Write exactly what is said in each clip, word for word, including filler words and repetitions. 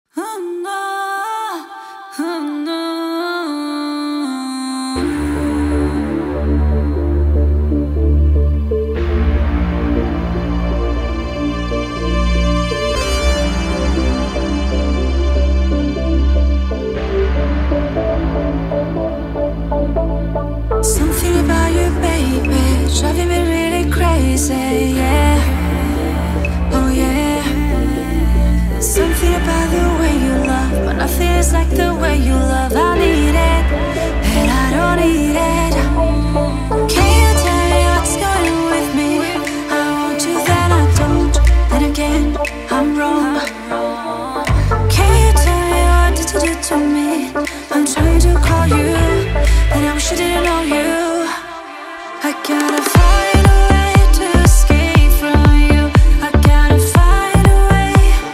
Oh no, oh no. Something about you, baby, driving me really crazy, yeah. Oh yeah. Something about the way you love, but nothing is like the way you love. I need it, and I don't need it. Can you tell me what's going on with me? I want you, then I don't. Then again, I'm wrong. Can you tell me what did you do to me? I'm trying to call you, and I wish I didn't know you. I gotta find a way to escape from you. I gotta find a way.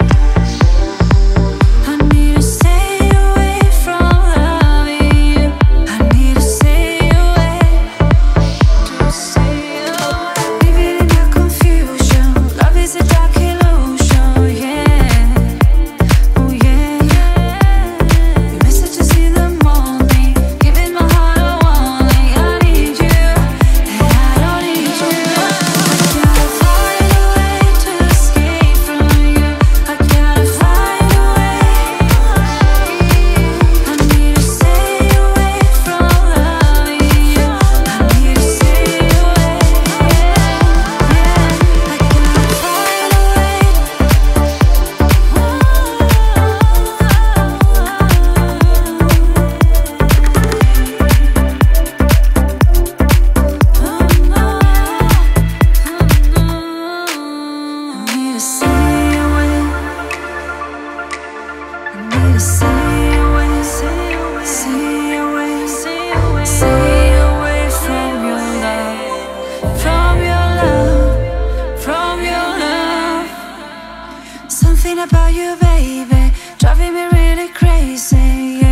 I need to stay away from loving you. I need to stay away, to stay away. Living in your confusion, love is a dark illusion, yeah. Oh yeah, yeah. Your messages in the morning, giving my heart a warning. I need you, and I don't need you. I gotta find a way to escape from you. I gotta find a way. I need to stay away from loving you. I need to stay away, yeah. I gotta find a way. I need to stay away. I need to stay away, stay away, stay away, stay away, stay away from your love, from your love, from your love. Something about you, baby, driving me really crazy,